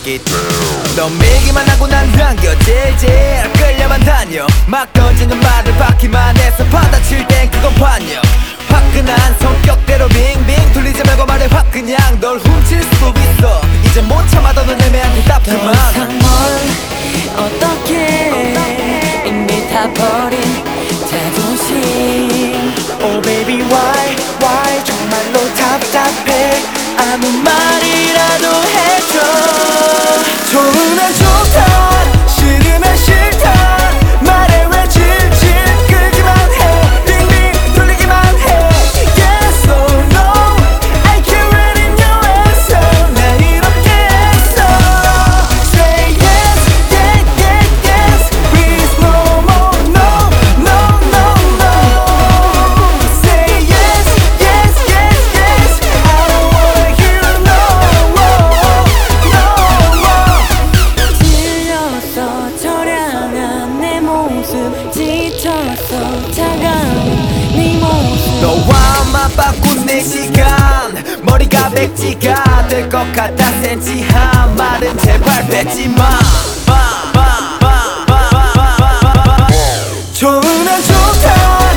it. 넌 밀기만 하고 난 당겨 질질 끌려만 다녀. 막 던지는 말을 받기만 해서 받아칠 땐 그건 반역. 화끈한 성격대로 빙빙 돌리지 말고 말해 확 그냥 널 훔칠 수도 있어. 이제 못 참아도 넌 애매한 대답 그만. 더 이상 뭘 어떻게 이미 다 버린 자존심. Oh baby why 정말로 답답해. 아무 말이라도 해줘. 좋으면 좋다 싫으면 싫다. 말해 왜 질질 끌기만 해. 빙빙 돌리기만 해. Yes or no I can't read in your answer. 나 이렇게 했어. Say yes yeah yeah yes. Please no more no no no no. Say yes yes yes yes. I don't wanna hear no 질려서 저량한 내 모습 지쳐서 차가운 네 모습. 너와만 바꾼 내 시간 머리가 백지가 될 것 같아. 센치한 말은 제발 뱉지마. 좋으면 좋다